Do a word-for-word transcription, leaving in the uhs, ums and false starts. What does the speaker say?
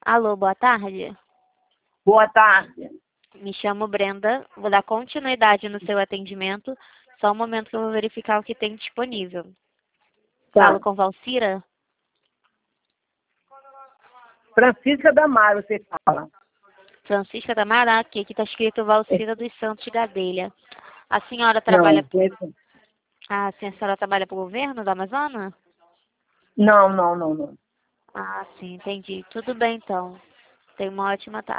Alô, boa tarde. Boa tarde. Me chamo Brenda, vou dar continuidade no seu atendimento. Só um momento que eu vou verificar o que tem disponível. Tá. Falo com Valcira? Francisca Damaro, você fala. Francisca da Maraque, aqui está escrito Valcira dos Santos Gadelha. A senhora Não, trabalha... esse- Ah, sim, a senhora trabalha para o governo da Amazônia? não, não, não, não. Ah, sim, entendi. Tudo bem, então. Tenha uma ótima tarde.